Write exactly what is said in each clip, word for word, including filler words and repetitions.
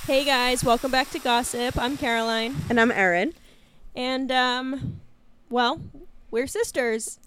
Hey guys, welcome back to Gossip. I'm Caroline. And I'm Erin. And, um, well, we're sisters.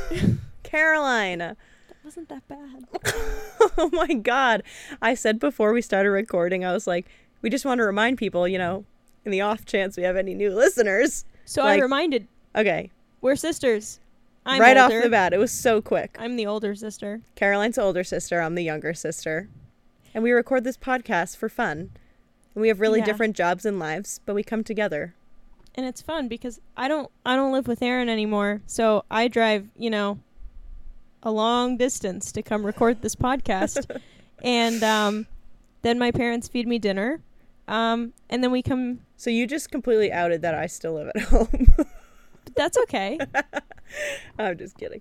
Caroline. That wasn't that bad. Oh my God. I said before we started recording, I was like, we just want to remind people, you know, in the off chance we have any new listeners. So like, I reminded, okay. we're sisters. I'm right older. off the bat. It was so quick. I'm the older sister. Caroline's the older sister. I'm the younger sister. And we record this podcast for fun. And we have really Yeah. different jobs and lives, but we come together. And it's fun because I don't I don't live with Erin anymore. So I drive, you know, a long distance to come record this podcast. and um, then my parents feed me dinner. Um, and then we come. So you just completely outed that I still live at home. But that's okay. I'm just kidding.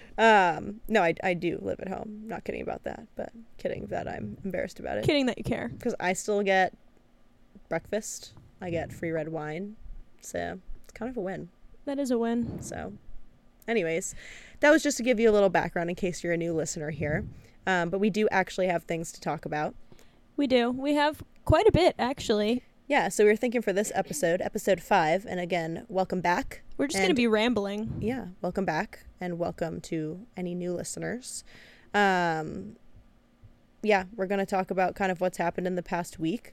Um, no, I, I do live at home. Not kidding about that, but kidding that I'm embarrassed about it. Kidding that you care. Because I still get breakfast. I get free red wine. So it's kind of a win. That is a win. So anyways, that was just to give you a little background in case you're a new listener here. Um, but we do actually have things to talk about. We do. We have quite a bit, actually. Yeah, so we were thinking for this episode, episode five, and again, welcome back. We're just going to be rambling. Yeah, welcome back, and welcome to any new listeners. Um, yeah, we're going to talk about kind of what's happened in the past week.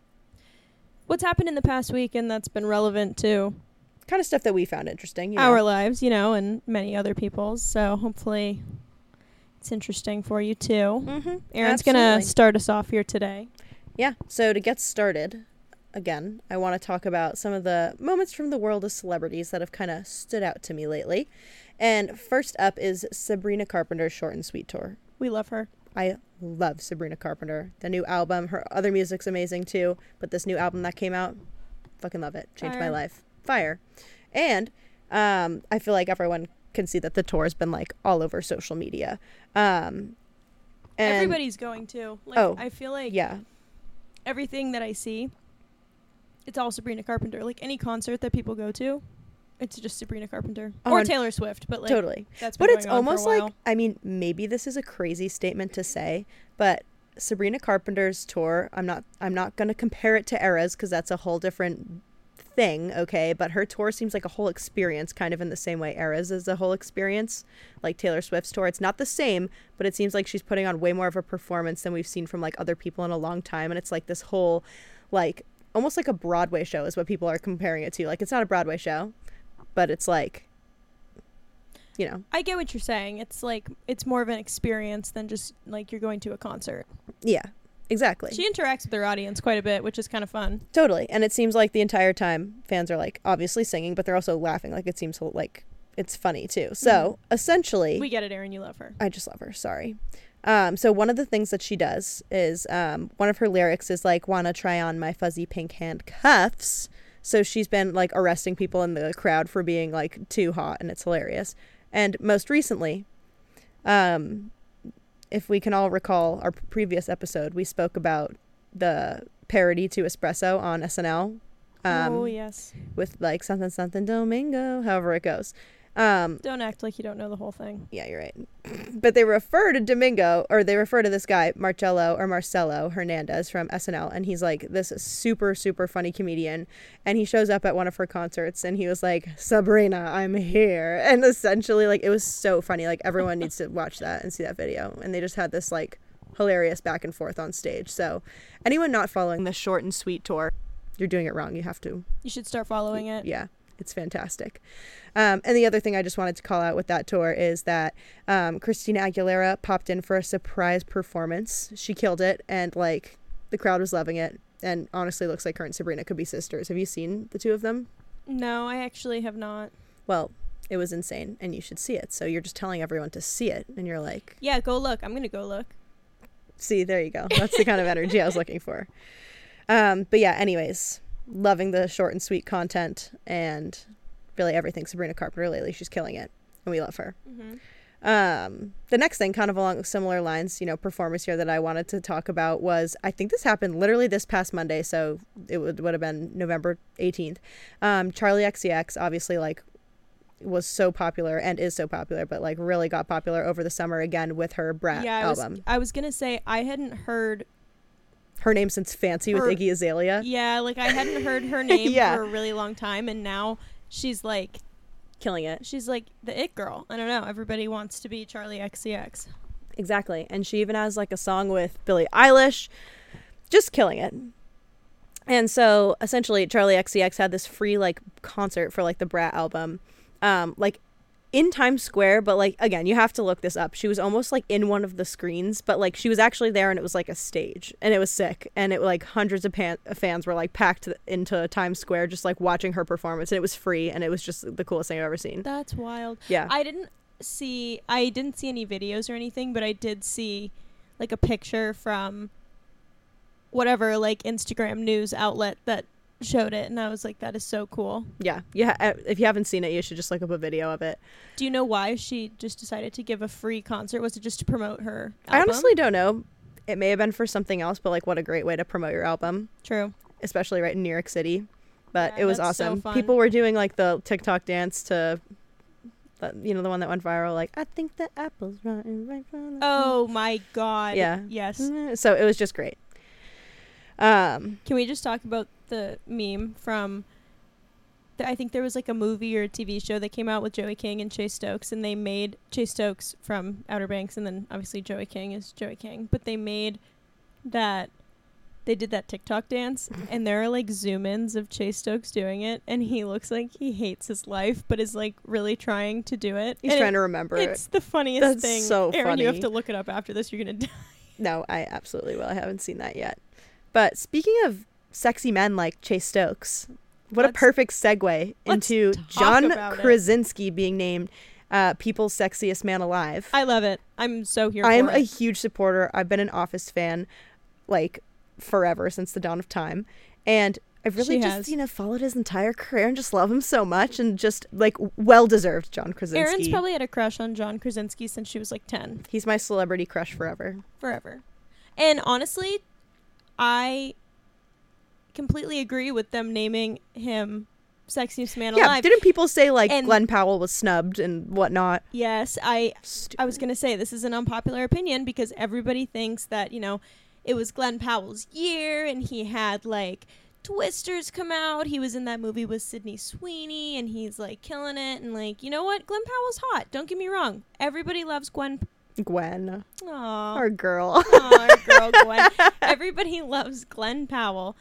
What's happened in the past week, and that's been relevant to Kind of stuff that we found interesting. You know. our lives, you know, and many other people's. So hopefully it's interesting for you, too. Mm-hmm, Erin's going to start us off here today. Yeah, so to get started, again, I want to talk about some of the moments from the world of celebrities that have kind of stood out to me lately. And first up is Sabrina Carpenter's Short and Sweet tour. We love her. I love Sabrina Carpenter. The new album, her other music's amazing too, but this new album that came out, fucking love it. Changed Fire. my life. Fire. And um, I feel like everyone can see that the tour has been like all over social media. Um, and Everybody's going to. Like, Oh, I feel like yeah. everything that I see, it's all Sabrina Carpenter. Like any concert that people go to, it's just Sabrina Carpenter. Oh, or and- Taylor Swift, but like Totally. that's been But it's going on for a almost like, while. I mean, maybe this is a crazy statement to say, but Sabrina Carpenter's tour, I'm not I'm not going to compare it to Eras because that's a whole different thing, okay? But her tour seems like a whole experience, kind of in the same way Eras is a whole experience, like Taylor Swift's tour. It's not the same, but it seems like she's putting on way more of a performance than we've seen from like other people in a long time. And it's like this whole, like, almost like a Broadway show is what people are comparing it to. Like, it's not a Broadway show, but it's like, you know. I get what you're saying. It's like it's more of an experience than just like you're going to a concert. Yeah, exactly. She interacts with her audience quite a bit, which is kind of fun. Totally. And it seems like the entire time fans are like obviously singing, but they're also laughing. Like it seems like it's funny too. So Mm-hmm. essentially, We get it, Erin. You love her. I just love her. Sorry. Um, so one of the things that she does is um, one of her lyrics is like, wanna try on my fuzzy pink handcuffs. So she's been like arresting people in the crowd for being like too hot, and it's hilarious. And most recently, um, if we can all recall our previous episode, we spoke about the parody to Espresso on S N L. Um, oh yes. with like something something Domingo, however it goes. Um, Don't act like you don't know the whole thing. yeah, you're right. But they refer to Domingo, or they refer to this guy, Marcello or Marcelo Hernandez from S N L, and he's like this super, super funny comedian, and he shows up at one of her concerts, and he was like, Sabrina, I'm here, and essentially, like, it was so funny. Like, everyone needs to watch that and see that video, and they just had this, like, hilarious back and forth on stage. So, anyone not following the Short and Sweet tour, you're doing it wrong. You have to. You should start following it. Yeah, it's fantastic. Um, and the other thing I just wanted to call out with that tour is that um, Christina Aguilera popped in for a surprise performance. She killed it, and like the crowd was loving it. And honestly, looks like her and Sabrina could be sisters. Have you seen the two of them? No, I actually have not. Well, it was insane, and you should see it. So you're just telling everyone to see it, and you're like, Yeah, go look. I'm gonna go look. see, there you go. That's the kind of energy I was looking for. Um, but yeah, anyways, loving the Short and Sweet content and really everything Sabrina Carpenter lately. She's killing it, and we love her. Mm-hmm. Um, the next thing, kind of along similar lines, you know, performance here that I wanted to talk about was, I think this happened literally this past Monday, so it would, would have been November eighteenth. Um, Charlie X C X, obviously, like, was so popular and is so popular, but like really got popular over the summer again with her Brat yeah, I album. was, I was gonna say I hadn't heard her name since Fancy with Her- Iggy Azalea. Yeah, like I hadn't heard her name Yeah. for a really long time, and now she's like, Killing it. she's like the it girl. I don't know. Everybody wants to be Charlie X C X. Exactly. And she even has like a song with Billie Eilish. Just killing it. And so essentially Charlie X C X had this free like concert for like the Brat album. Um, like in Times Square, but like again, you have to look this up. She was almost like in one of the screens, but like she was actually there and it was like a stage and it was sick. And it like hundreds of pan- fans were like packed into Times Square just like watching her performance, and it was free and it was just the coolest thing I've ever seen. That's wild. Yeah. I didn't see I didn't see any videos or anything, but I did see like a picture from whatever like Instagram news outlet that showed it, and I was like, that is so cool. Yeah. Yeah. If you haven't seen it, you should just look up a video of it. Do you know why she just decided to give a free concert? Was it just to promote her album? I honestly don't know. It may have been for something else, but like what a great way to promote your album. True. Especially right in New York City. But Yeah, it was that's so awesome. fun. People were doing like the TikTok dance to, uh, you know, the one that went viral, like, I think the apple's rotten right from the Oh my god. Yeah. Yes. So it was just great. Um, Can we just talk about the meme from the, I think there was like a movie or a T V show that came out with Joey King and Chase Stokes, and they made Chase Stokes from Outer Banks, and then obviously Joey King is Joey King, but they made that they did that TikTok dance, and there are like zoom ins of Chase Stokes doing it, and he looks like he hates his life but is like really trying to do it. he's And trying it, to remember it's it. the funniest That's thing. so Aaron, you have funny. to look it up after this, you're gonna die. No, I absolutely will. I haven't seen that yet. But speaking of sexy men like Chase Stokes, what Let's- a perfect segue let's into talk John about it. Krasinski being named uh, People's Sexiest Man Alive. I love it. I'm so here I am for a it. huge supporter. I've been an Office fan like forever, since the dawn of time. And I've really She just, has. you know, followed his entire career and just love him so much, and just like well-deserved John Krasinski. Erin's probably had a crush on John Krasinski since she was like ten. He's my celebrity crush forever. Forever. And honestly, I completely agree with them naming him Sexiest Man Yeah, Alive. didn't people say like And- Glenn Powell was snubbed and whatnot? Yes, I Stupid. I was going to say this is an unpopular opinion because everybody thinks that, you know, it was Glenn Powell's year and he had like Twisters come out. He was in that movie with Sydney Sweeney and he's like killing it, and like, you know what? Glenn Powell's hot. Don't get me wrong. Everybody loves Gwen. Gwen, Aww. our girl. Aw, our girl Gwen. Everybody loves Glenn Powell.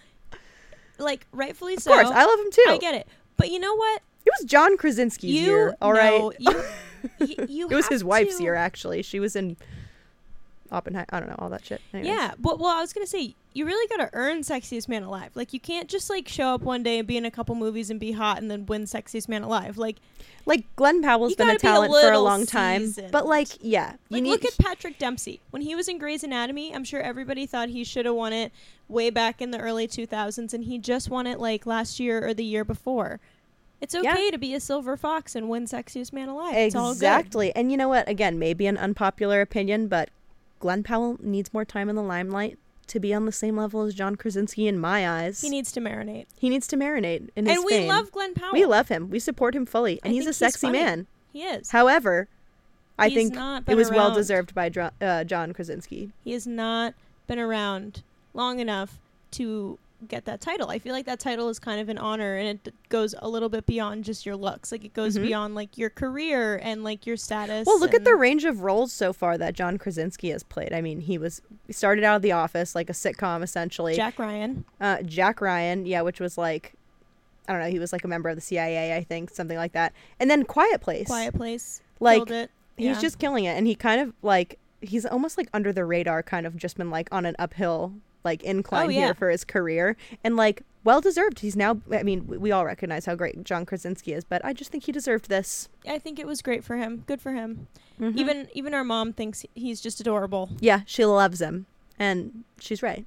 Like, rightfully Of so. course, I love him too. I get it. But you know what? It was John Krasinski's You year, all right? know, you, y- you It was have his wife's to- year, actually. She was in Oppenheimer. I don't know, all that shit. Anyways. Yeah, but well, I was gonna say you really gotta earn Sexiest Man Alive. Like, you can't just like show up one day and be in a couple movies and be hot and then win Sexiest Man Alive. Like, Like, Glenn Powell's You been a gotta be a talent for a little long time. seasoned. But, like, yeah. You like need, look at Patrick Dempsey when he was in Grey's Anatomy. I'm sure everybody thought he should have won it way back in the early two thousands, and he just won it like last year or the year before. It's Yeah. okay to be a silver fox and win Sexiest Man Alive. It's all good. Exactly. And you know what? Again, maybe an unpopular opinion, but Glenn Powell needs more time in the limelight to be on the same level as John Krasinski in my eyes. He needs to marinate. He needs to marinate in his And we fame. love Glenn Powell. We love him. We support him fully. And I he's a think he's sexy funny. man. He is. However, I He's think not it been was well around. deserved by Dro- uh, John Krasinski. He has not been around long enough to get that title. I feel like that title is kind of an honor, and it d- goes a little bit beyond just your looks. Like, it goes Mhm. beyond like your career and like your status. Well, look at and- the range of roles so far that John Krasinski has played. I mean, he was he started out of The Office, like a sitcom essentially. Jack Ryan. Uh, Jack Ryan, yeah, which was like, I don't know, he was like a member of the C I A, I think, something like that. And then Quiet Place. Quiet Place. Like, Killed it. He's Yeah. just killing it, and he kind of like he's almost like under the radar, kind of just been like on an uphill like incline Oh, yeah. here for his career, and like well deserved. He's now. I mean, we, we all recognize how great John Krasinski is, but I just think he deserved this. I think it was great for him. Good for him. Mhm. Even even our mom thinks he's just adorable. yeah, she loves him, and she's right.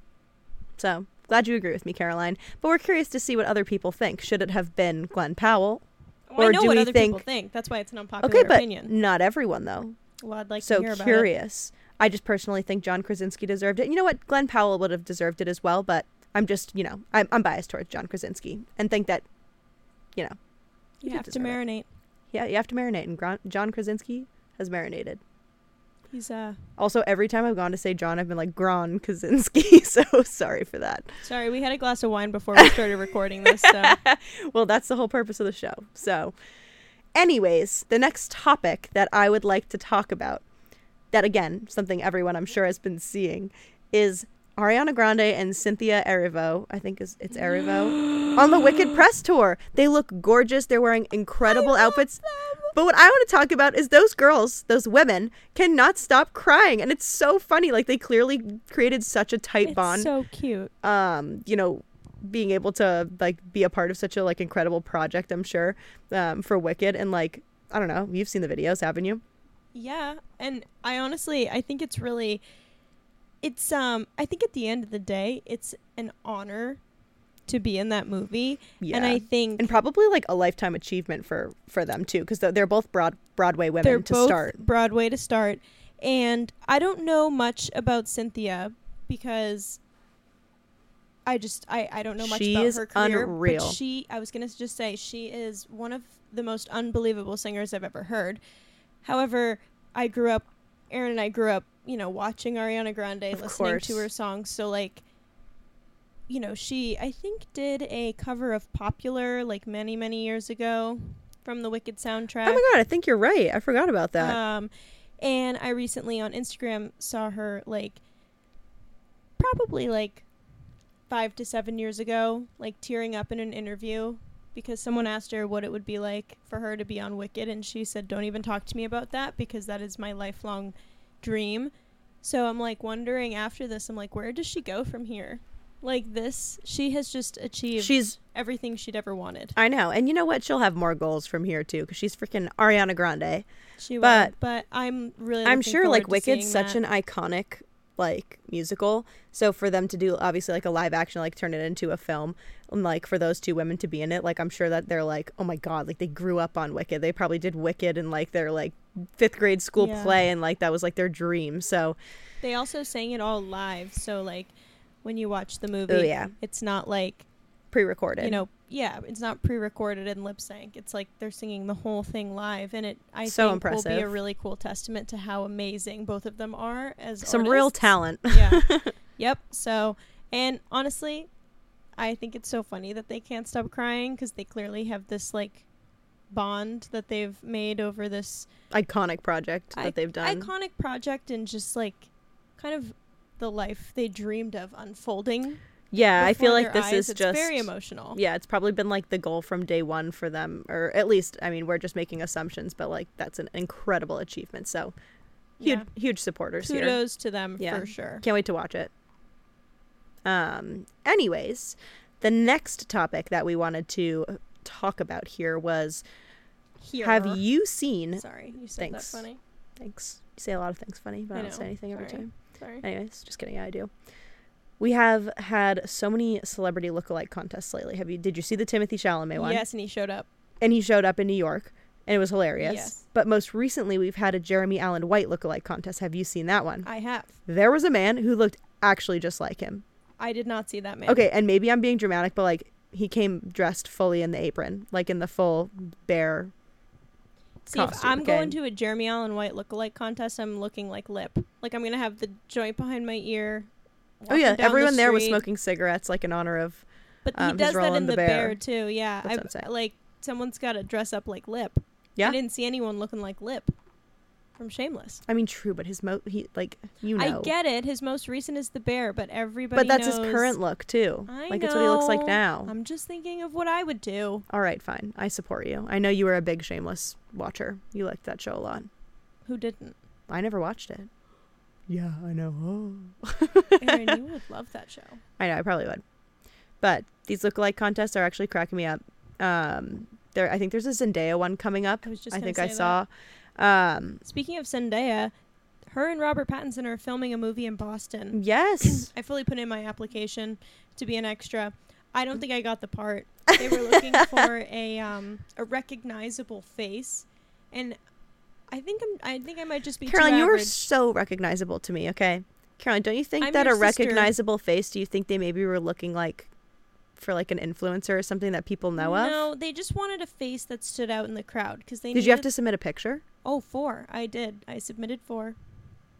So glad you agree with me, Caroline. But we're curious to see what other people think. Should it have been Glenn Powell? Well, Or I know do what we other think- people think. That's why it's an unpopular Okay, but opinion. not everyone though. Well, I'd like to So hear about it. curious. I just personally think John Krasinski deserved it. And you know what? Glenn Powell would have deserved it as well, but I'm just, you know, I'm, I'm biased towards John Krasinski and think that, you know, You did have to deserve it. marinate. yeah, you have to marinate. And Gron- John Krasinski has marinated. He's uh Also, every time I've gone to say John, I've been like Gron Kaczynski. So sorry for that. sorry, we had a glass of wine before we started recording this, so Well, that's the whole purpose of the show. So, anyways, the next topic that I would like to talk about, that again, something everyone I'm sure has been seeing, is Ariana Grande and Cynthia Erivo, I think is it's Erivo, on the Wicked press tour. They look gorgeous. They're wearing incredible outfits. them. But what I want to talk about is those girls, those women, cannot stop crying. And it's so funny. Like, they clearly created such a tight It's bond. so cute. Um, you know, being able to, like, be a part of such a, like, incredible project, I'm sure, um, for Wicked. And, like, I don't know. You've seen the videos, haven't you? Yeah, and I honestly, I think it's really, it's, um, I think at the end of the day, it's an honor to be in that movie. Yeah. And I think And probably, like, a lifetime achievement for, for them, too. Because they're both broad Broadway women they're to both start. Broadway to start. And I don't know much about Cynthia because I just, I, I don't know much She about is her career. unreal. But she, I was going to just say, she is one of the most unbelievable singers I've ever heard. However, I grew up, Aaron and I grew up, you know, watching Ariana Grande, Of listening course. to her songs. So, like, you know, she, I think, did a cover of Popular, like, many, many years ago from the Wicked soundtrack. Oh, my God. I think you're right. I forgot about that. Um, and I recently on Instagram saw her, like, probably, like, five to seven years ago, like, tearing up in an interview because someone asked her what it would be like for her to be on Wicked, and she said, don't even talk to me about that because that is my lifelong dream. So I'm, like, wondering after this, I'm like, where does she go from here? Like, this, she has just achieved She's... everything she'd ever wanted. I know. And you know what? She'll have more goals from here, too, because she's freaking Ariana Grande. She But- will, but I'm really I'm looking sure, forward like, to Wicked's seeing such that. an iconic, like, musical. So for them to do, obviously, like, a live action, like, turn it into a film, and, like, for those two women to be in it, like, I'm sure that they're like, oh, my God, like, they grew up on Wicked. They probably did Wicked in, like, their, like, fifth grade school Yeah. play, and, like, that was, like, their dream. So, They also sang it all live, so, like, when you watch the movie, oh, yeah, it's not like, pre-recorded. you know, yeah, it's not pre-recorded and lip sync. It's like they're singing the whole thing live, and it I So think will be a impressive. really cool testament to how amazing both of them are as Some real artists. talent. Yeah. Yep. So, and honestly, I think it's so funny that they can't stop crying because they clearly have this like bond that they've made over this Iconic project that I- they've done. iconic project and just like kind of the life they dreamed of unfolding. Yeah, I feel before like their this eyes. is It's just very emotional. Yeah, it's probably been like the goal from day one for them, or at least, I mean, we're just making assumptions, but like that's an incredible achievement. So huge, Yeah. huge supporters here. Kudos to them Yeah. for sure. Can't wait to watch it. Um. Anyways, the next topic that we wanted to talk about here was: Here. have you seen? Sorry, you said Thanks. that funny. Thanks. You say a lot of things funny, but I, I don't say know. anything every Sorry. time. Sorry. Anyways, just kidding. Yeah, I do. We have had so many celebrity lookalike contests lately. Have you? Did you see the Timothy Chalamet one? Yes, and he showed up. And he showed up in New York, and it was hilarious. Yes. But most recently, we've had a Jeremy Allen White lookalike contest. Have you seen that one? I have. There was a man who looked actually just like him. I did not see that man. Okay, and maybe I'm being dramatic, but like he came dressed fully in the apron, like in the full bear. See, if costume, I'm okay? going to a Jeremy Allen White lookalike contest, I'm looking like Lip. Like I'm gonna have the joint behind my ear. Oh yeah, walking down everyone the there was street. smoking cigarettes, like in honor of. But um, he his does role that in in the, The bear. Bear. too. Yeah, That's I what I'm saying. like someone's got to dress up like Lip. Yeah. I didn't see anyone looking like Lip from Shameless. I mean, true, but his mo he like you know. I get it. His most recent is the bear, but everybody. But that's his knows- current look too. I like it's what he looks like know. now. I'm just thinking of what I would do. All right, fine. I support you. I know you were a big Shameless watcher. You liked that show a lot. Who didn't? I never watched it. Yeah, I know. Oh. Aaron, you would love that show. I know, I probably would. But these lookalike contests are actually cracking me up. Um, there, I think there's a Zendaya one coming up. I was just. I gonna think say I that. saw. Um, Speaking of Zendaya, her and Robert Pattinson are filming a movie in Boston. yes. I fully put in my application to be an extra. I don't think I got the part. They were looking for a um a recognizable face, and I think I'm. I think I might just be Caroline, too you were average. so recognizable to me. Okay, Caroline, don't you think I'm that a your sister. recognizable face? Do you think they maybe were looking like for like an influencer or something that people know of? No, they just wanted a face that stood out in the crowd because they. Did you have needed- to submit a picture? Oh, four. I did. I submitted four.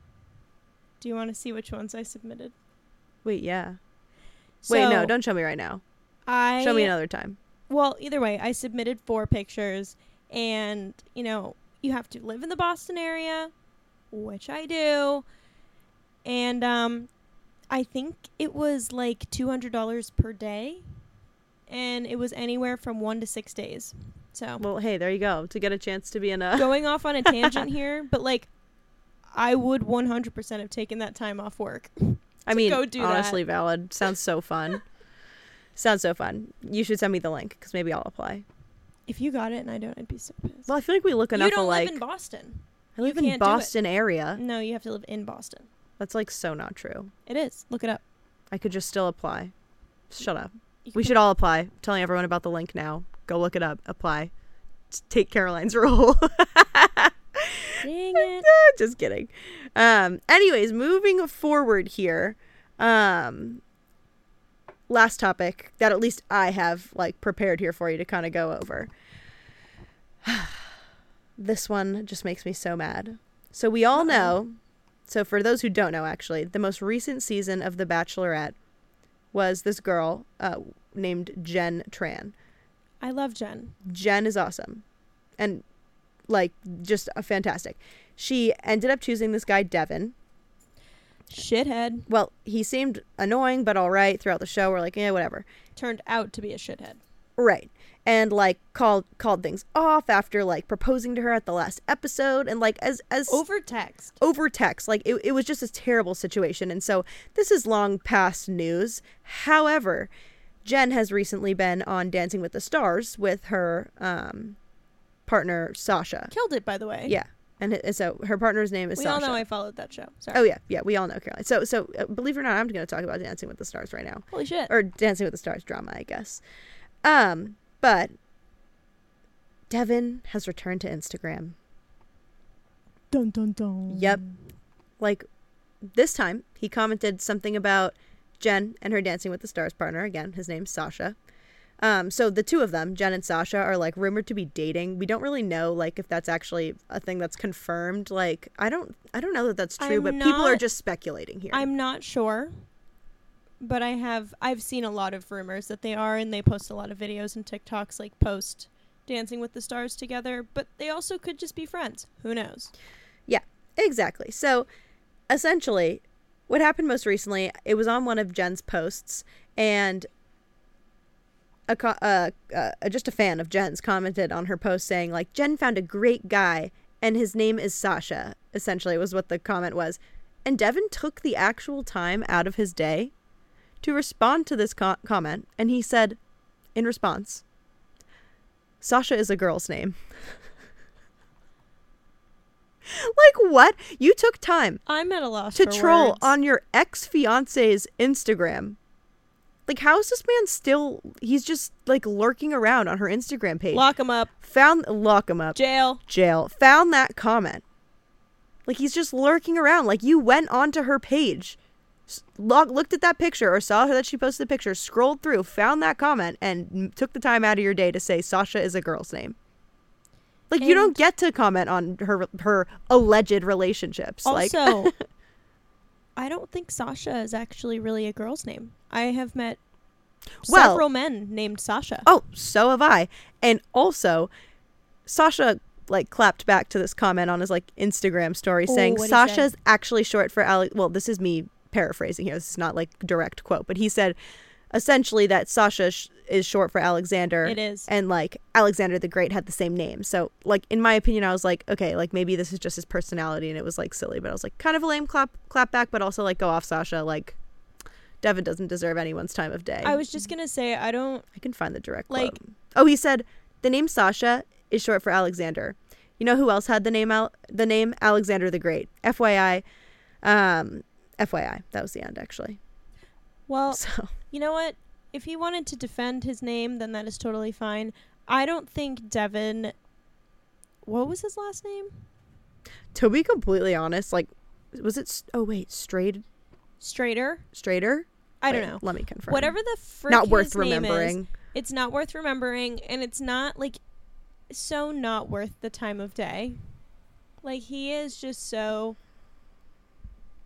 Do you want to see which ones I submitted? Wait, yeah. So Wait, no, don't show me right now. I Show me another time. Well, either way, I submitted four pictures, and you know, you have to live in the Boston area, which I do, and um, I think it was like two hundred dollars per day, and it was anywhere from one to six days. So, Well, hey, there you go. To get a chance to be in a... going off on a tangent here, but like, I would one hundred percent have taken that time off work. I mean, go do honestly, that. valid. Sounds so fun. Sounds so fun. You should send me the link, because maybe I'll apply. If you got it and I don't, I'd be so pissed. Well, I feel like we look enough you don't alike. live in Boston. I live you in can't do it. Boston area. No, you have to live in Boston. That's like so not true. It is. Look it up. I could just still apply. Shut up. You We can- should all apply. I'm telling everyone about the link now. Go look it up. Apply. Just take Caroline's role. Dang it. Just kidding. Um, anyways, moving forward here. Um, last topic that at least I have like prepared here for you to kind of go over. This one just makes me so mad. So we all Uh-oh. know, so for those who don't know actually, the most recent season of The Bachelorette was this girl uh, named Jen Tran. I love Jen. Jen is awesome. And like just a fantastic. She ended up choosing this guy Devin. Shithead. Well, he seemed annoying but all right throughout the show. We're like, yeah, whatever. Turned out to be a shithead. Right. And like called called things off after like proposing to her at the last episode, and like as as Over text. over text. Like it, it was just a terrible situation. And so this is long past news. However, Jen has recently been on Dancing with the Stars with her um partner Sasha. Killed it, by the way. Yeah. And it, so her partner's name is We Sasha. all know I followed that show. Sorry. Oh yeah, yeah, we all know Caroline. So so uh, believe it or not, I'm going to talk about Dancing with the Stars right now. Holy shit. Or Dancing with the Stars drama, I guess. Um, but Devin has returned to Instagram. Dun dun dun. Yep. Like this time he commented something about Jen and her Dancing with the Stars partner. Again, his name's Sasha. Um, so the two of them, Jen and Sasha, are like rumored to be dating. We don't really know like if that's actually a thing that's confirmed. Like I don't I don't know that that's true, I'm but people are not- just speculating here. I'm not sure. But I have I've seen a lot of rumors that they are, and they post a lot of videos and TikToks like post Dancing with the Stars together, but they also could just be friends. Who knows? Exactly. So essentially what happened most recently, it was on one of Jen's posts, and a co- uh, uh, just a fan of Jen's commented on her post saying like, Jen found a great guy and his name is Sasha, essentially was what the comment was. And Devin took the actual time out of his day to respond to this co- comment, and he said in response, Sasha is a girl's name. Like what? You took time I'm at a loss to for troll words. on your ex-fiance's Instagram. Like, how is this man still... He's just, like, lurking around on her Instagram page. Lock him up. Found... Lock him up. Jail. Jail. Found that comment. Like, he's just lurking around. Like, you went onto her page, s- log, looked at that picture, or saw her that she posted the picture, scrolled through, found that comment, and m- took the time out of your day to say Sasha is a girl's name. Like, you don't And- get to comment on her her alleged relationships. like, Also, I don't think Sasha is actually really a girl's name. I have met Well- several men named Sasha. oh, so have I. And also, Sasha like clapped back to this comment on his like Instagram story Oh, saying what'd he Sasha's say? actually short for Alex. Well, this is me paraphrasing here. This is not like direct quote, but he said essentially that Sasha sh- is short for Alexander. It is. And like Alexander the Great had the same name. So like in my opinion, I was like, okay, like maybe this is just his personality and it was like silly, but I was like kind of a lame clap clap back, but also like go off Sasha. Like Devin doesn't deserve anyone's time of day. I was just going to say, I don't... I can find the direct Like- quote. Oh, he said the name Sasha is short for Alexander. You know who else had the name Al- the name Alexander the Great? F Y I. Um, F Y I. That was the end, actually. Well, So you know what? If he wanted to defend his name, then that is totally fine. I don't think Devin... What was his last name? to be completely honest, like, was it? Oh wait, straight Strader? Strader. I don't Wait, know. Let me confirm. Whatever the frick Not worth his name is, remembering. it's not worth remembering, and it's not, like, so not worth the time of day. Like, he is just so...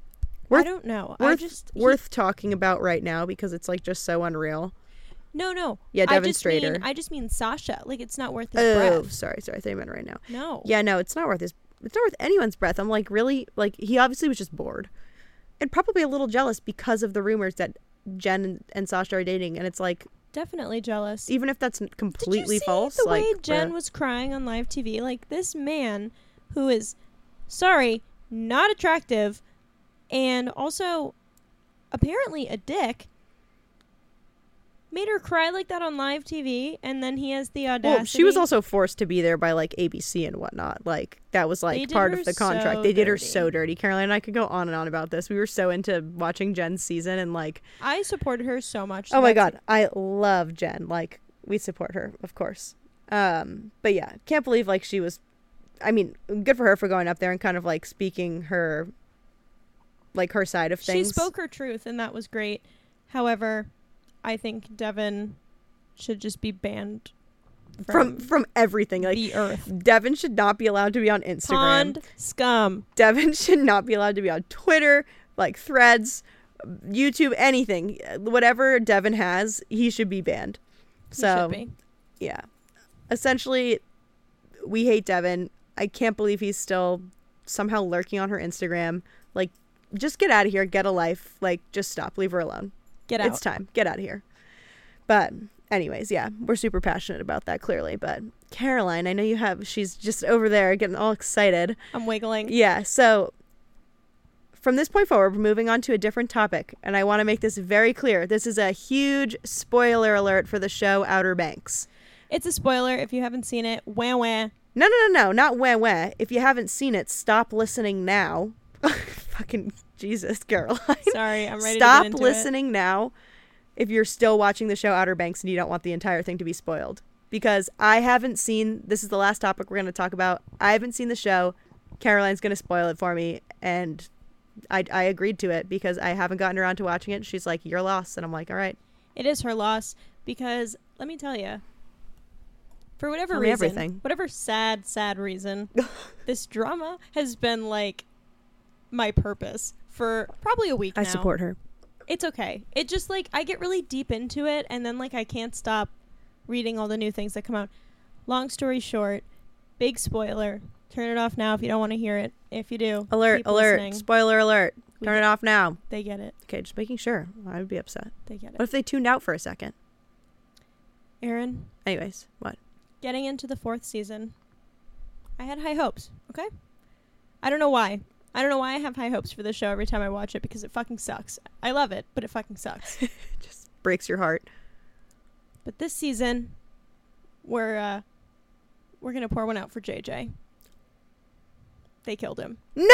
Worth, I don't know. Worth, I just he, worth talking about right now because it's like just so unreal. No, no. Yeah, I Devin just Strader. Mean, I just mean Sasha. Like, it's not worth his Oh, breath. sorry, sorry. I thought you meant right now. No. Yeah, no, it's not worth his. It's not worth anyone's breath. I'm like, really? Like, he obviously was just bored, and probably a little jealous because of the rumors that Jen and, and Sasha are dating. And it's like, definitely jealous. even if that's completely Did you see false, the like way Jen uh, was crying on live T V? Like, this man, who is, sorry, not attractive, and also apparently a dick, made her cry like that on live T V, and then he has the audacity. Well, she was also forced to be there by like A B C and whatnot. Like that was like part of the contract. So they did her dirty. so dirty. Caroline and I could go on and on about this. We were so into watching Jen's season and like I supported her so much. oh my That's- god, I love Jen. Like we support her, of course. Um, but yeah, can't believe like she was. I mean, good for her for going up there and kind of like speaking her, like her side of things. She spoke her truth, and that was great. However, I think Devin should just be banned from from, from everything. Like the earth. Devin should not be allowed to be on Instagram. Pond scum. Devin should not be allowed to be on Twitter, like Threads, YouTube, anything. Whatever Devin has, he should be banned. He So should be. yeah, essentially, we hate Devin. I can't believe he's still somehow lurking on her Instagram. Like, just get out of here. Get a life. Like, just stop. Leave her alone. Get out. It's time. Get out of here. But anyways, yeah, we're super passionate about that, clearly. But Caroline, I know you have, she's just over there getting all excited. I'm wiggling. Yeah, so from this point forward, we're moving on to a different topic. And I want to make this very clear. This is a huge spoiler alert for the show Outer Banks. It's a spoiler if you haven't seen it. Wah wah. No, no, no, no, not wah wah. If you haven't seen it, stop listening now. Fucking Jesus, Caroline. Sorry, I'm ready Stop to get into listening now if you're still watching the show Outer Banks and you don't want the entire thing to be spoiled. Because I haven't seen, this is the last topic we're going to talk about. I haven't seen the show. Caroline's going to spoil it for me. And I, I agreed to it because I haven't gotten around to watching it. She's like, you're lost. And I'm like, all right. it. It is her loss because, let me tell you, for whatever Tell me reason, everything. whatever sad, sad reason, this drama has been like my purpose for probably a week I now. support her. It's okay. It just like I get really deep into it and then like I can't stop reading all the new things that come out. Long story short, big spoiler. Turn it off now if you don't want to hear it. If you do, Alert, keep alert, listening. spoiler alert. We Turn get- it off now. They get it. Okay, just making sure. I would be upset. They get it. What if they tuned out for a second? Aaron, Anyways, what? getting into the fourth season, I had high hopes, okay? I don't know why. I don't know why I have high hopes for this show every time I watch it because it fucking sucks. I love it, but it fucking sucks. Just breaks your heart. But this season, we're, uh, we're going to pour one out for J J. They killed him. No!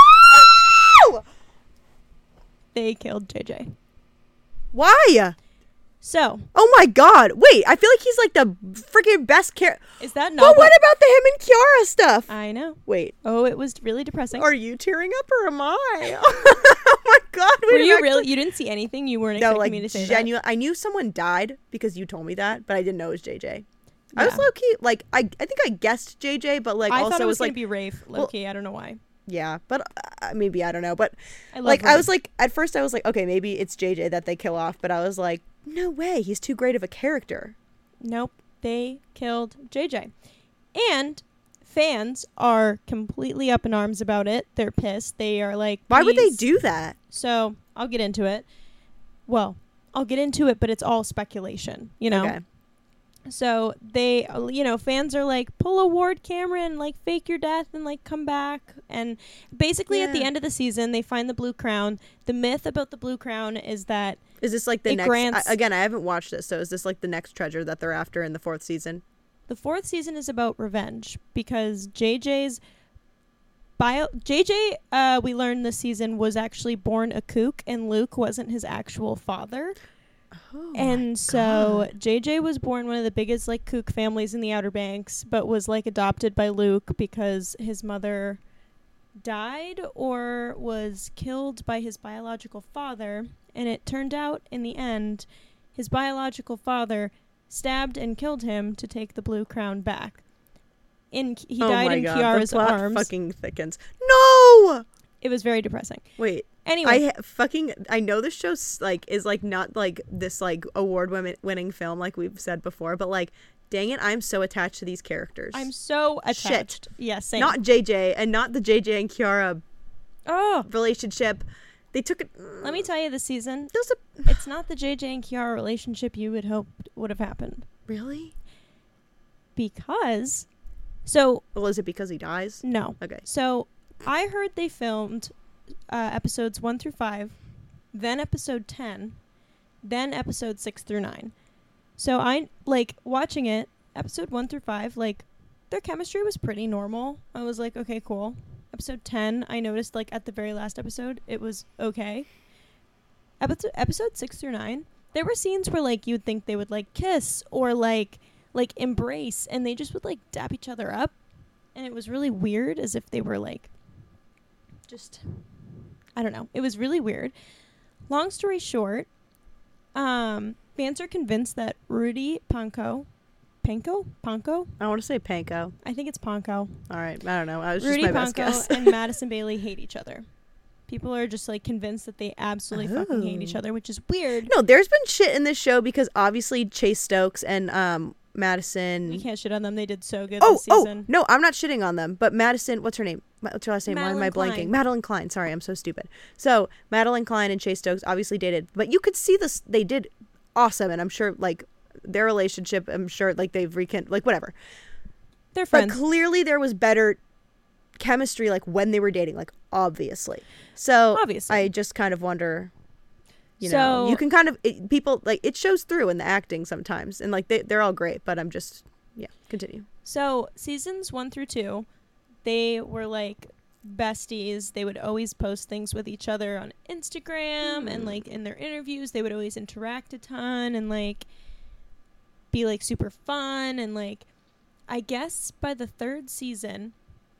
They killed J J. Why? So, Oh my god. Wait, I feel like he's like the freaking best character. is that But not what about the him and Kiara stuff? I know. Wait, Oh, it was really depressing. are you tearing up or am I? Oh my god. Wait, Were I'm you actually- really? You didn't see anything? You weren't No, expecting like me to say genuine. I knew someone died because you told me that, but I didn't know it was J J. I was Yeah. low key like I I think I guessed J J, but like that? I also thought it was, was like going to be Rafe, low well- key. I don't know why. yeah, but uh, maybe I don't know, but I love like I Rafe. was like at first I was like okay, maybe it's J J that they kill off, but I was like no way, he's too great of a character. Nope. They killed J J. And fans are completely up in arms about it. They're pissed. They are like, Why would they "Please." do that? So I'll get into it. Well, I'll get into it, but it's all speculation, you know? Okay. So they, uh, you know, fans are like, pull a Ward Cameron, like fake your death and like come back. And basically at the Yeah. end of the season, they find the blue crown. The myth about the blue crown is that Is this like the It next grants- I, again, I haven't watched this, so is this like the next treasure that they're after in the fourth season? the fourth season is about revenge because J J's bio J J uh we learned this season was actually born a kook and Luke wasn't his actual father. Oh And so J J was born one of the biggest like kook families in the Outer Banks, but was like adopted by Luke because his mother died or was killed by his biological father. And it turned out in the end, his biological father stabbed and killed him to take the blue crown back. In he oh died my in God, Kiara's the plot arms. fucking thickens. No! It was very depressing. Wait. Anyway. I fucking, I know this show, like, is, like, not, like, this, like, award-winning film, like we've said before, but, like, dang it, I'm so attached to these characters. I'm so attached. Shit. Yeah, same. Not J J, and not the J J and Kiara oh. relationship. They took it. Let me tell you this season, Those a, it's not the J J and Kiara relationship you would hope would have happened. Really? Because, so. Well, is it because he dies? No. Okay. So, I heard they filmed uh, episodes one through five, then episode ten, then episode six through nine. So, I, like, watching it, episode one through five, like, their chemistry was pretty normal. I was like, okay, cool. Episode ten, I noticed, like, at the very last episode, it was okay. Episode, episode six through nine, there were scenes where, like, you'd think they would, like, kiss or, like, like, embrace, and they just would, like, dap each other up. And it was really weird, as if they were, like, just, I don't know. It was really weird. Long story short, um, fans are convinced that Rudy Panko, Panko? Panko? I want to say Panko. I think it's Panko. All right. I don't know. I was Rudy just my best Panko guess. and Madison Bailey hate each other. People are just, like, convinced that they absolutely oh. fucking hate each other, which is weird. No, there's been shit in this show because obviously Chase Stokes and um Madison. We can't shit on them. They did so good oh, this season. Oh, no, I'm not shitting on them. But Madison, what's her name? What's her last name? Why am I Madeline blanking? Klein. Madeline Klein. Sorry, I'm so stupid. So Madeline Klein and Chase Stokes obviously dated, but you could see this. They did awesome, and I'm sure like their relationship. I'm sure like they've rekindled, like whatever. They're friends. But clearly there was better chemistry like when they were dating, like obviously. So Obviously. I just kind of wonder. You so, know, you can kind of it, people like it shows through in the acting sometimes, and like they they're all great, but I'm just yeah. Continue. So seasons one through two, they were like besties. They would always post things with each other on Instagram, mm. and like in their interviews, they would always interact a ton and like be like super fun. And like, I guess by the third season,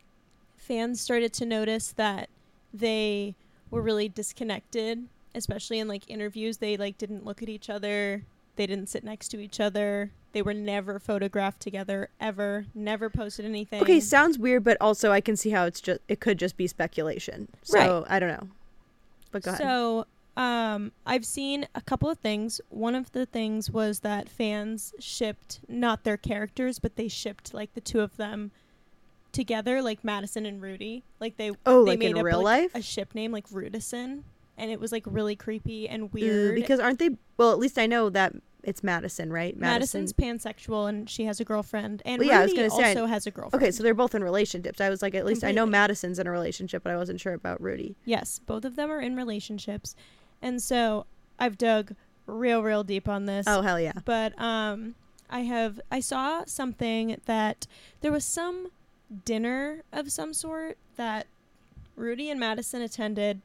fans started to notice that they were really disconnected. Especially in, like, interviews, they, like, didn't look at each other. They didn't sit next to each other. They were never photographed together, ever. Never posted anything. Okay, sounds weird, but also I can see how it's just it could just be speculation. So, right. I don't know. But go ahead. So, um, I've seen a couple of things. One of the things was that fans shipped, not their characters, but they shipped, like, the two of them together, like Madison and Rudy. Like, they, oh, they like made in up, real like, life? a ship name, like Rudison. And it was, like, really creepy and weird. Ew, because aren't they... Well, at least I know that it's Madison, right? Madison. Madison's pansexual, and she has a girlfriend. And well, yeah, Rudy I was gonna say, also I, has a girlfriend. Okay, so they're both in relationships. I was like, at least Completely. I know Madison's in a relationship, but I wasn't sure about Rudy. Yes, both of them are in relationships. And so I've dug real, real deep on this. Oh, hell yeah. But um, I have... I saw something that... There was some dinner of some sort that Rudy and Madison attended.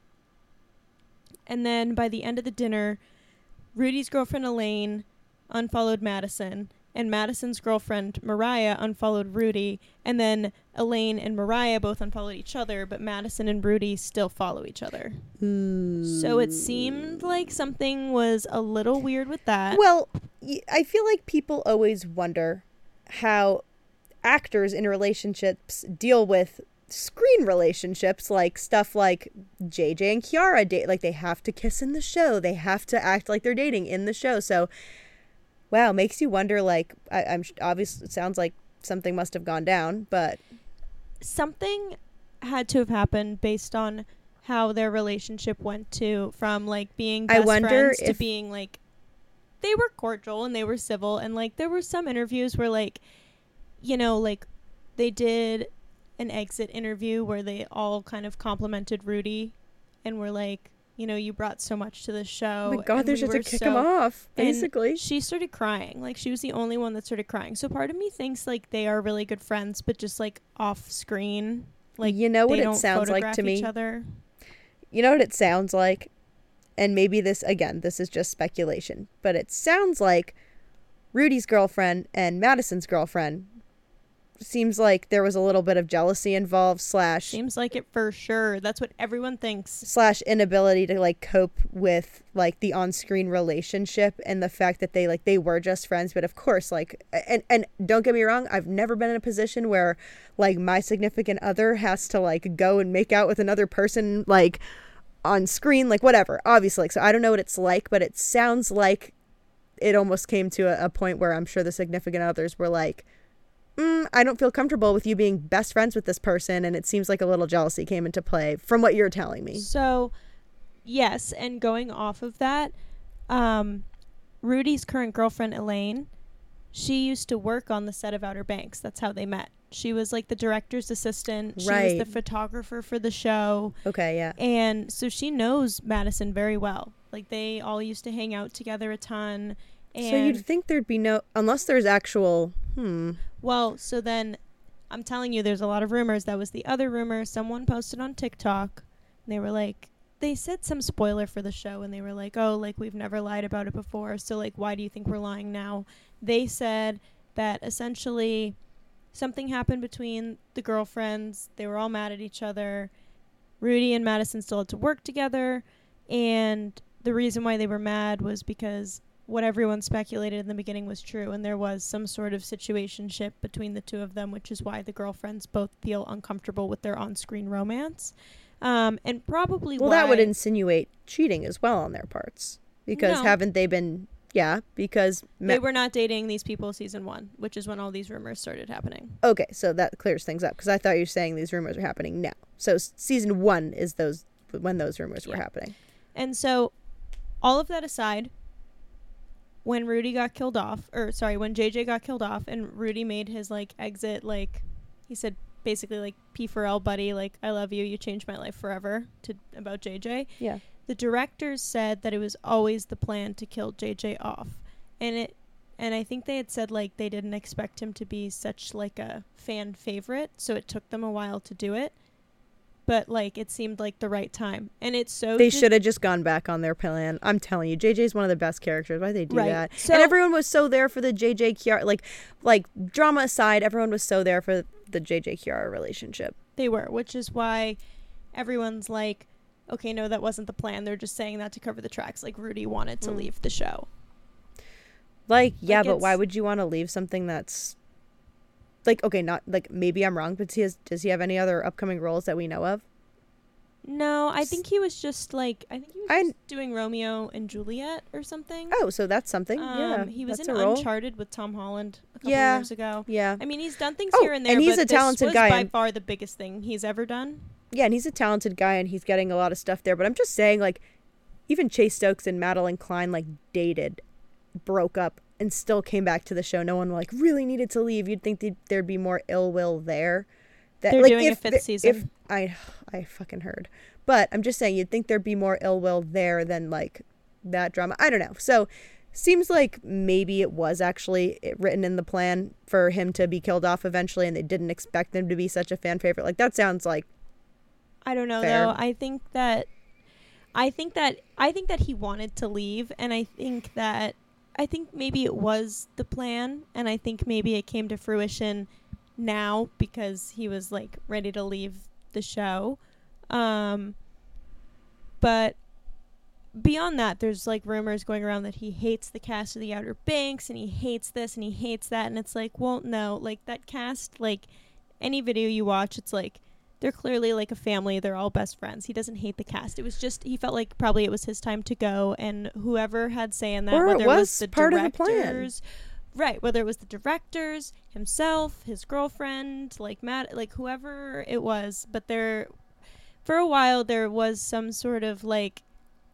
And then by the end of the dinner, Rudy's girlfriend Elaine unfollowed Madison, and Madison's girlfriend Mariah unfollowed Rudy, and then Elaine and Mariah both unfollowed each other, but Madison and Rudy still follow each other. Mm. So it seemed like something was a little weird with that. Well, I feel like people always wonder how actors in relationships deal with screen relationships, like stuff like J J and Kiara date, like they have to kiss in the show, they have to act like they're dating in the show. So wow, makes you wonder, like I, I'm obviously it sounds like something must have gone down, but something had to have happened based on how their relationship went to from like being best I wonder friends if, to being like they were cordial and they were civil, and like there were some interviews where like you know like they did an exit interview where they all kind of complimented Rudy and were like, you know, you brought so much to the show. oh my god, they we should were to kick so... him off basically. And she started crying. Like she was the only one that started crying. So part of me thinks like they are really good friends, but just like off screen, like you know what they it don't sounds like to me each other. You know what it sounds like, and maybe this again this is just speculation, but it sounds like Rudy's girlfriend and Madison's girlfriend seems like there was a little bit of jealousy involved, slash Seems like it for sure. That's what everyone thinks. slash inability to like cope with like the on-screen relationship and the fact that they like they were just friends. But of course, like, and and don't get me wrong, I've never been in a position where like my significant other has to like go and make out with another person like on screen, like whatever, obviously. Like, so I don't know what it's like, but it sounds like it almost came to a, a point where I'm sure the significant others were like, mm, I don't feel comfortable with you being best friends with this person. And it seems like a little jealousy came into play from what you're telling me. So, yes. And going off of that, um, Rudy's current girlfriend, Elaine, she used to work on the set of Outer Banks. That's how they met. She was like the director's assistant. She Right. was the photographer for the show. Okay, yeah. And so she knows Madison very well. Like, they all used to hang out together a ton. And So you'd think there'd be no, unless there's actual, hmm. well, so then I'm telling you, there's a lot of rumors. That was the other rumor. Someone posted on TikTok. And they were like, they said some spoiler for the show. And they were like, oh, like, we've never lied about it before. So, like, why do you think we're lying now? They said that essentially something happened between the girlfriends. They were all mad at each other. Rudy and Madison still had to work together. And the reason why they were mad was because what everyone speculated in the beginning was true, and there was some sort of situationship between the two of them, which is why the girlfriends both feel uncomfortable with their on-screen romance. Um, and probably Well, why... that would insinuate cheating as well on their parts. Because No. haven't they been, yeah, because... They Ma- were not dating these people season one, which is when all these rumors started happening. Okay, so that clears things up, because I thought you were saying these rumors are happening now. So s- season one is those when those rumors were Yeah. happening. And so, all of that aside, when Rudy got killed off, or sorry, when J J got killed off, and Rudy made his like exit, like he said, basically like P four L buddy, like I love you, you changed my life forever, to about J J. Yeah. The directors said that it was always the plan to kill J J off, and it, and I think they had said like they didn't expect him to be such like a fan favorite, so it took them a while to do it. But, like, it seemed like the right time. And it's so... They dis- should have just gone back on their plan. I'm telling you, J J's one of the best characters. Why they do Right. that? So- and everyone was so there for the J J Kiara, like, like drama aside, everyone was so there for the J J Kiara relationship. They were, which is why everyone's like, okay, no, that wasn't the plan. They're just saying that to cover the tracks. Like, Rudy wanted to Mm. leave the show. Like, yeah, Like, but why it's- would you want to leave something that's like, okay, not like maybe I'm wrong, but he has, does he have any other upcoming roles that we know of? No, I think he was just, like, I think he was I- just doing Romeo and Juliet or something. Oh, so that's something. Um, yeah, he was that's in a role. Uncharted with Tom Holland a couple Yeah. years ago. Yeah, I mean, he's done things Oh, here and there, and he's but a this talented was guy, by and- far the biggest thing he's ever done. yeah, and he's a talented guy, and he's getting a lot of stuff there. But I'm just saying, like, even Chase Stokes and Madeline Klein like dated, broke up, and still came back to the show. No one like really needed to leave. You'd think there'd- there'd be more ill will there. That, They're like, doing a if fifth the- season. If I, I fucking heard, but I'm just saying you'd think there'd be more ill will there than like that drama. I don't know. So seems like maybe it was actually written in the plan for him to be killed off eventually, and they didn't expect him to be such a fan favorite. Like that sounds like I don't know Fair. though. I think that I think that I think that he wanted to leave, and I think that I think maybe it was the plan, and I think maybe it came to fruition now because he was like ready to leave the show. Um but beyond that, there's like rumors going around that he hates the cast of the Outer Banks, and he hates this and he hates that, and it's like, well, no, like that cast, like any video you watch, it's like they're clearly like a family. They're all best friends. He doesn't hate the cast. It was just, he felt like probably it was his time to go, and whoever had say in that, Or it whether it was, was the part of the plan. directors, right, whether it was the directors, himself, his girlfriend, like Matt, like whoever it was, but there, for a while, there was some sort of like,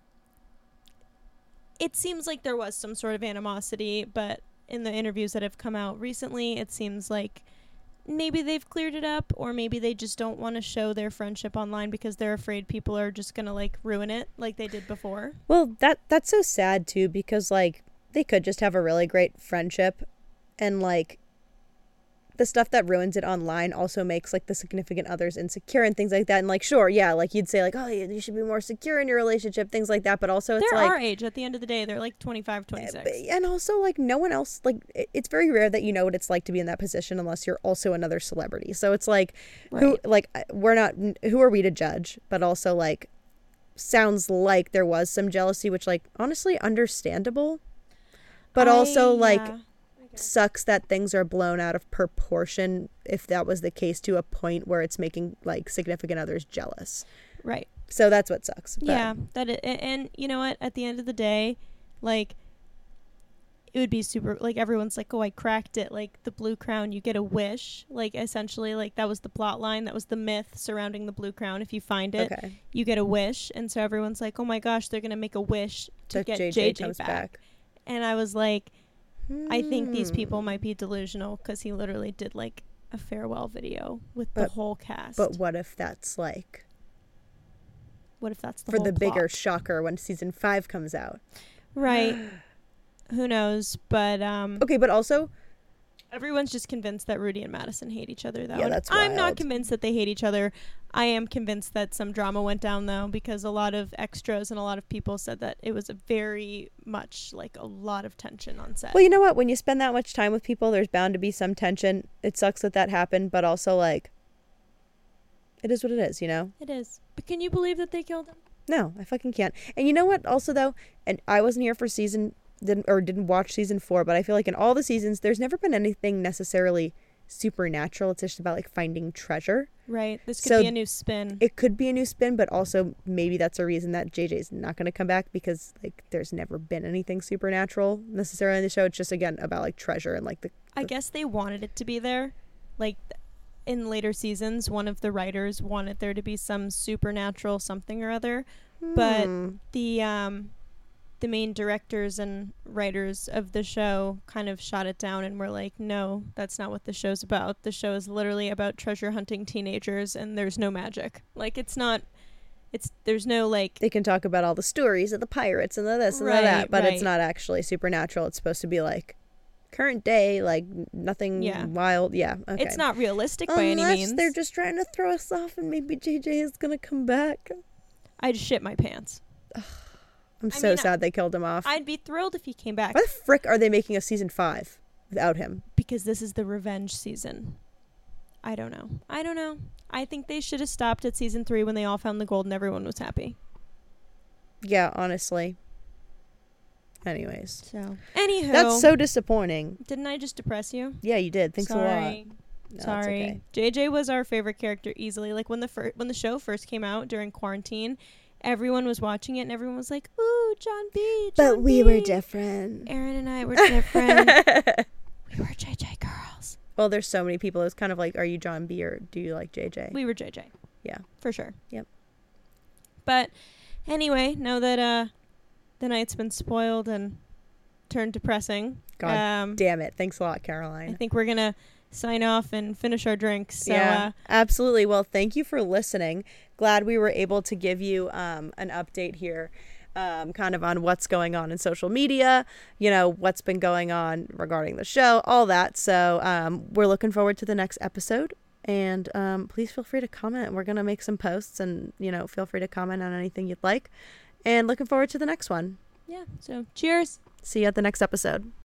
it seems like there was some sort of animosity, but in the interviews that have come out recently, it seems like maybe they've cleared it up, or maybe they just don't want to show their friendship online because they're afraid people are just gonna like ruin it like they did before. Well, that that's so sad too, because like they could just have a really great friendship, and like the stuff that ruins it online also makes like the significant others insecure and things like that. And like, sure, yeah, like you'd say like, oh, you should be more secure in your relationship, things like that. But also it's they're like, our age at the end of the day. They're like twenty-five, twenty-six. and also like no one else, like it, it's very rare that you know what it's like to be in that position unless you're also another celebrity. So it's like, Right. who, like we're not, who are we to judge? But also like, sounds like there was some jealousy, which like honestly understandable, but I- also like, yeah. sucks that things are blown out of proportion if that was the case to a point where it's making like significant others jealous. Right. So that's what sucks. But Yeah, that it, and you know what? At the end of the day, like it would be super. Like everyone's like, "Oh, I cracked it!" Like the blue crown, you get a wish. Like essentially, like that was the plot line. That was the myth surrounding the blue crown. If you find it, okay. you get a wish, and so everyone's like, "Oh my gosh, they're gonna make a wish to That get J J J J comes back. back. And I was like, I think these Hmm. people might be delusional because he literally did like a farewell video with But- the whole cast. But what if that's like what if that's the for whole the bigger plot? shocker when season five comes out? Right. Who knows? But um, Okay, but also everyone's just convinced that Rudy and Madison hate each other, though. Yeah, And that's I'm not wild. convinced that they hate each other. I am convinced that some drama went down, though, because a lot of extras and a lot of people said that it was a very much like a lot of tension on set. well, you know what? When you spend that much time with people, there's bound to be some tension. It sucks that that happened, but also like it is what it is, you know? It is. But can you believe that they killed him? No, I fucking can't. And you know what? Also, though, and I wasn't here for season didn't or didn't watch season four, but I feel like in all the seasons, there's never been anything necessarily supernatural. It's just about like finding treasure. Right. This could So be a new spin. It could be a new spin, but also maybe that's a reason that J J's not going to come back because like there's never been anything supernatural necessarily in the show. It's just again about like treasure and like the. I guess they wanted it to be there. Like th- in later seasons, one of the writers wanted there to be some supernatural something or other. But Hmm. the um the main directors and writers of the show kind of shot it down and were like, no, that's not what the show's about. The show is literally about treasure hunting teenagers and there's no magic. Like it's not it's there's no like They can talk about all the stories of the pirates and the this and the Right, that, but it's right. not actually supernatural. It's supposed to be like current day, like nothing Yeah. wild. Yeah, okay. it's not realistic by any Unless means. they're just trying to throw us off and maybe J J is gonna come back. I'd shit my pants. I'm I so mean, sad they killed him off. I'd be thrilled if he came back Why the frick are they making a season five without him? because this is the revenge season. I don't know. I don't know. I think they should have stopped at season three when they all found the gold and everyone was happy. Yeah, honestly. Anyways. So, anywho, That's so disappointing. didn't I just depress you? Yeah, you did. Thanks Sorry. a lot. No, it's Sorry. okay. J J was our favorite character easily. Like when the fir- when the show first came out during quarantine, everyone was watching it and everyone was like, "Ooh, John B." John But we were B." different. Aaron and I were different. We were J J girls. Well, there's so many people. It's kind of like, are you John B or do you like J J? We were J J. Yeah. For sure. Yep. But anyway, now that uh the night's been spoiled and turned depressing, God um damn it. Thanks a lot, I Caroline. think we're going to sign off and finish our drinks. So yeah, uh absolutely. Well, thank you for listening. Glad we were able to give you um, an update here, um, kind of on what's going on in social media, you know, what's been going on regarding the show, all that. So um, we're looking forward to the next episode. And um, please feel free to comment. We're going to make some posts and, you know, feel free to comment on anything you'd like. And looking forward to the next one. yeah, so cheers. See you at the next episode.